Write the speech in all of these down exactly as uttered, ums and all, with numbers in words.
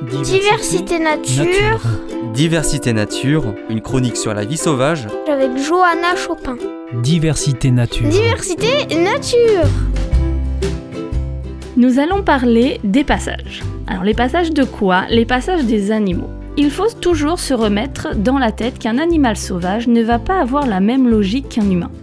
Diversité nature. nature. Diversité nature, une chronique sur la vie sauvage. Avec Johanna Chopin. Diversité nature. Diversité nature. Nous allons parler des passages. Alors les passages de quoi ? Les passages des animaux. Il faut toujours se remettre dans la tête qu'un animal sauvage ne va pas avoir la même logique qu'un humain.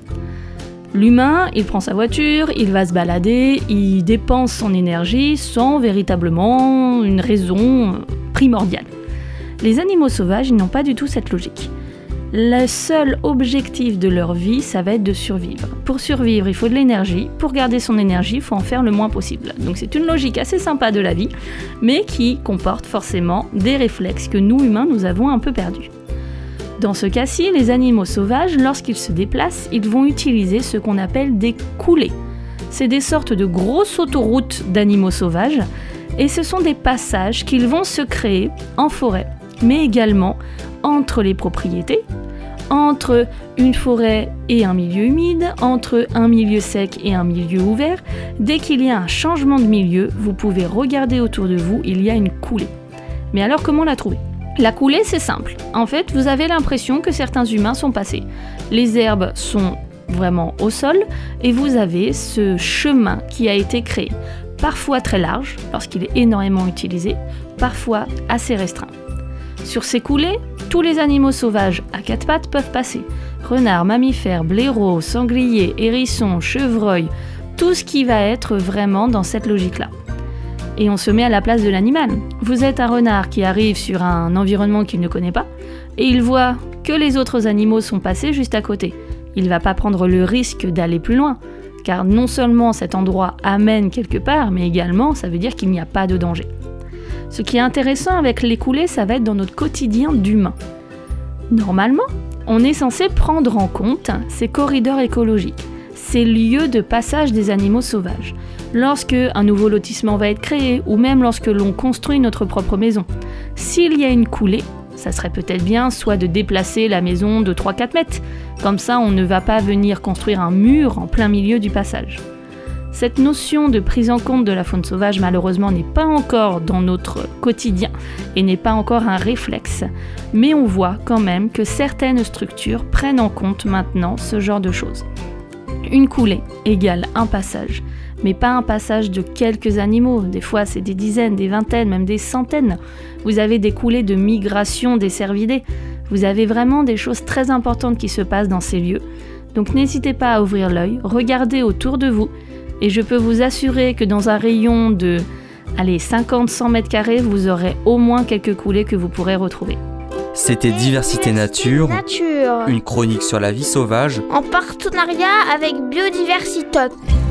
L'humain, il prend sa voiture, il va se balader, il dépense son énergie sans véritablement une raison primordiale. Les animaux sauvages, ils n'ont pas du tout cette logique. Le seul objectif de leur vie, ça va être de survivre. Pour survivre, il faut de l'énergie. Pour garder son énergie, il faut en faire le moins possible. Donc c'est une logique assez sympa de la vie, mais qui comporte forcément des réflexes que nous, humains, nous avons un peu perdus. Dans ce cas-ci, les animaux sauvages, lorsqu'ils se déplacent, ils vont utiliser ce qu'on appelle des coulées. C'est des sortes de grosses autoroutes d'animaux sauvages, et ce sont des passages qu'ils vont se créer en forêt, mais également entre les propriétés, entre une forêt et un milieu humide, entre un milieu sec et un milieu ouvert. Dès qu'il y a un changement de milieu, vous pouvez regarder autour de vous, il y a une coulée. Mais alors comment la trouver ? La coulée, c'est simple. En fait, vous avez l'impression que certains humains sont passés. Les herbes sont vraiment au sol et vous avez ce chemin qui a été créé, parfois très large, lorsqu'il est énormément utilisé, parfois assez restreint. Sur ces coulées, tous les animaux sauvages à quatre pattes peuvent passer. Renards, mammifères, blaireaux, sangliers, hérissons, chevreuils, tout ce qui va être vraiment dans cette logique-là. Et on se met à la place de l'animal. Vous êtes un renard qui arrive sur un environnement qu'il ne connaît pas, et il voit que les autres animaux sont passés juste à côté. Il ne va pas prendre le risque d'aller plus loin, car non seulement cet endroit amène quelque part, mais également ça veut dire qu'il n'y a pas de danger. Ce qui est intéressant avec les coulées, ça va être dans notre quotidien d'humain. Normalement, on est censé prendre en compte ces corridors écologiques, ces lieux de passage des animaux sauvages. Lorsque un nouveau lotissement va être créé, ou même lorsque l'on construit notre propre maison. S'il y a une coulée, ça serait peut-être bien soit de déplacer la maison de trois à quatre mètres, comme ça on ne va pas venir construire un mur en plein milieu du passage. Cette notion de prise en compte de la faune sauvage, malheureusement, n'est pas encore dans notre quotidien et n'est pas encore un réflexe, mais on voit quand même que certaines structures prennent en compte maintenant ce genre de choses. Une coulée égale un passage, mais pas un passage de quelques animaux, des fois c'est des dizaines, des vingtaines, même des centaines. Vous avez des coulées de migration des cervidés, vous avez vraiment des choses très importantes qui se passent dans ces lieux. Donc n'hésitez pas à ouvrir l'œil, regardez autour de vous, et je peux vous assurer que dans un rayon de allez, cinquante à cent mètres carrés, vous aurez au moins quelques coulées que vous pourrez retrouver. C'était Diversité nature, nature, une chronique sur la vie sauvage, en partenariat avec Biodiversitop.